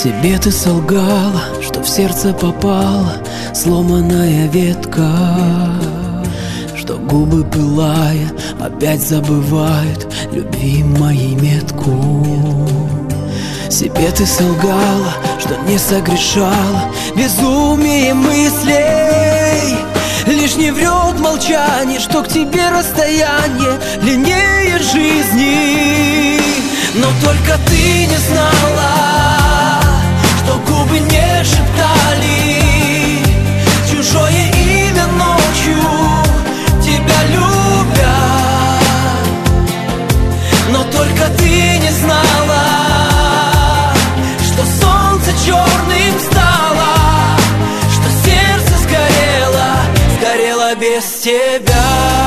Себе ты солгала, что в сердце попала сломанная ветка, что губы пылая опять забывают любви моей метку. Себе ты солгала, что не согрешала безумие мыслей. Лишь не врет молчание, что к тебе расстояние длиннее жизни. Но только ты не знала, что губы не шептали чужое имя ночью, тебя любя. Но только ты не знала, что солнце черным стало, что сердце сгорело, сгорело без тебя.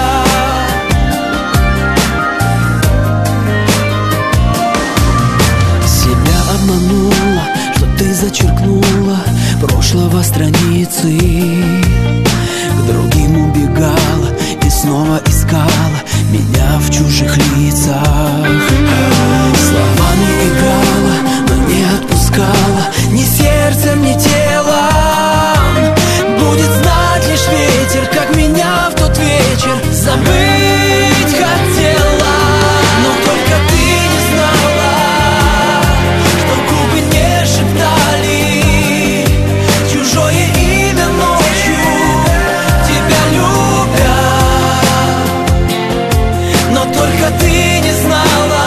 Обманула, что ты зачеркнула прошлого страницы, к другим убегала и снова искала меня в чужих лицах. Словами играла, но не отпускала ни сердцем, ни телом. Будет знать лишь ветер, как меня в тот вечер забыть хотела. Но только ты не знала, чужое имя ночью, тебя любя. Но только ты не знала,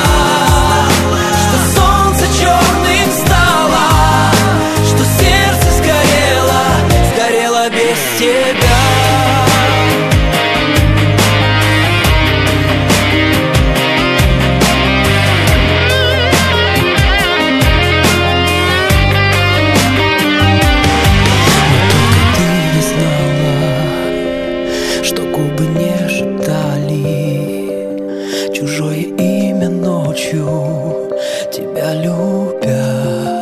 что солнце черным стало, что сердце сгорело, сгорело без тебя. Чужое имя ночью, тебя любя.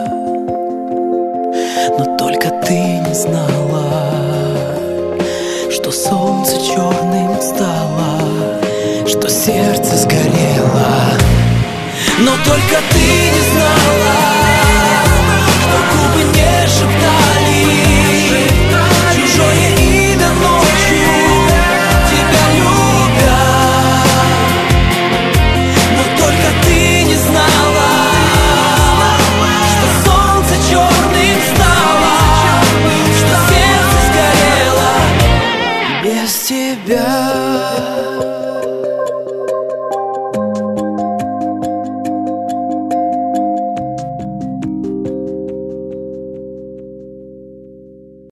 Но только ты не знала, что солнце черным стало, что сердце сгорело. Но только ты не знала, что губы не шептали чужое имя ночью, тебя любя. Только ты не знала, что солнце черным стало, что сердце сгорело без тебя.